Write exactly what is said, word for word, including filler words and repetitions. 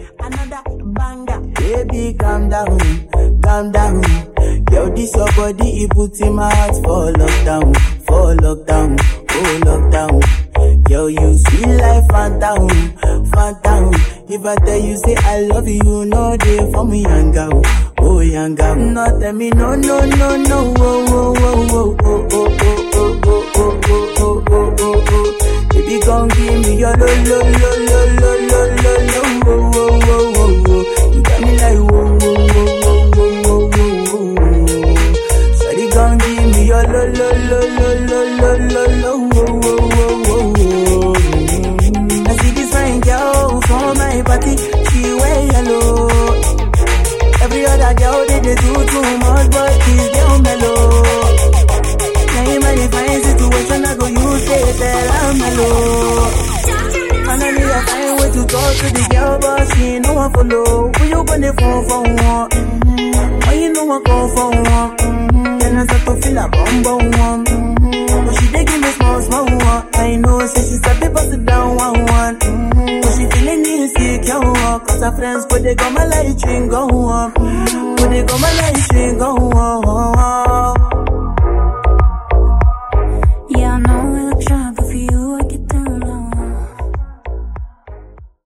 another banger. Baby, calm down, calm down. Yo, this your body, it puts in my heart for lockdown, for lockdown, oh lockdown. Yo, you sweet life, phantom, phantom. If I tell you, say I love you, no day for me, young girl, oh young girl. No, tell me, no, no, no, no, oh, oh, oh, oh, oh, oh, oh, oh, oh, oh, oh, oh, oh, oh. Baby, come give me your lo, lo, lo, lo, lo, lo, lo, lo, oh, oh, oh, oh, oh. You got me like, oh, oh, oh, oh, oh, oh, oh. Shawty, come give me your lo, lo, lo, lo, lo, lo, lo, lo, oh, oh, oh, oh, oh. I see this fine girl from my party, she wear yellow. Every other girl, they, they do too much, but this girl mellow. Now in my fine situation, I go use it, tell I'm mellow. Finally, I find way to talk to the girl, but she ain't no one follow. When you gonna phone for one? Mm-hmm. Oh, you know I call for one. Mm-hmm. Then I start to feel a bum bum one. Mm-hmm. But she dey give me small small one. I know, say she start to bust it down one one. Mm-hmm. But she feeling insecure, cause her friends put they go my light ring go on. Put they go my light ring go on.